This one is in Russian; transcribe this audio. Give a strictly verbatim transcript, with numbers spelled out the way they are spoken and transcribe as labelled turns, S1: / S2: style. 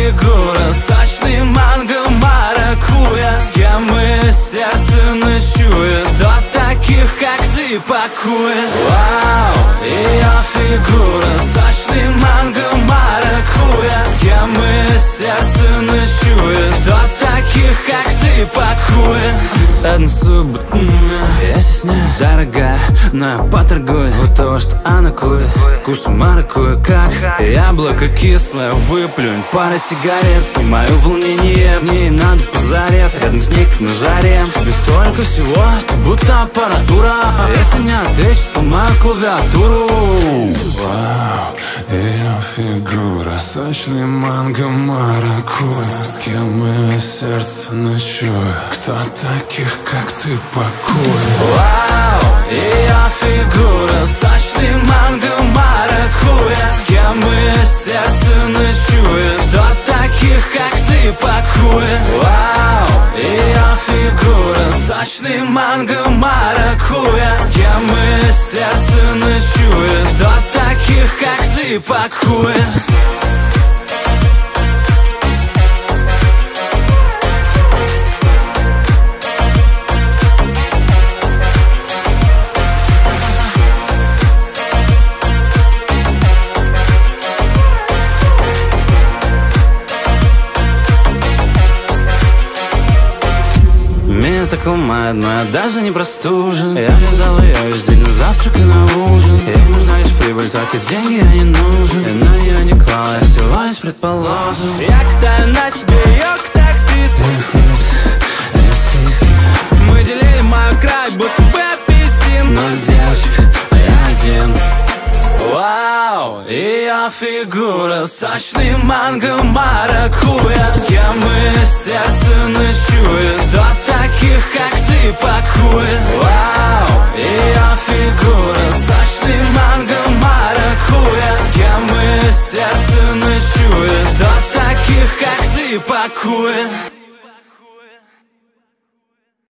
S1: фигура, сочный манго, маракуйя. С кем мы сердце ночует, кто таких, как ты, пакует. Вау, ее фигура, сочный манго, маракуйя. С кем мы сердце ночует, кто таких, как ты, пакует. Одну субботу я стесняю, дорогая, но я поторгую от того, что она кует. Вкус маракуйя, как яблоко кислое. Выплюнь пару сигарет, снимаю волнение. В ней надо позарез, рядом с ней как на жаре. Тебе столько всего, ты будто аппаратура. Если не ответишь, сломаю клавиатуру.
S2: Вау, ее фигура, сочный манго, маракуйя. С кем мое сердце ночует, кто таких, как ты, пакует.
S1: Вау, ее фигура, сочный манго, маракуйя. С кем мое сердце ночует, кто таких, как ты, пакует. Вау, ее фигура, сочный манго, маракуйя. С кем мое сердце ночует, кто таких, как ты, пакует. Меня так ломает, но я даже не простужен. Я лизал ее весь день на завтрак и на ужин. Ей нужна лишь прибыль, только деньги я не нужен. Я на нее не клал, я всего лишь предположим. Я катаю на себе ее к таксисту. Мы делили мою край, будто бы апельсин. Ноль девочек, а я один. Вау, ее фигура, сочный манго, маракуйя. С кем мы сердце ночует, кто таких, как ты, пакует. Вау, ее фигура, сочный манго, маракуйя. С кем мы сердце ночует, кто таких, как ты, пакует.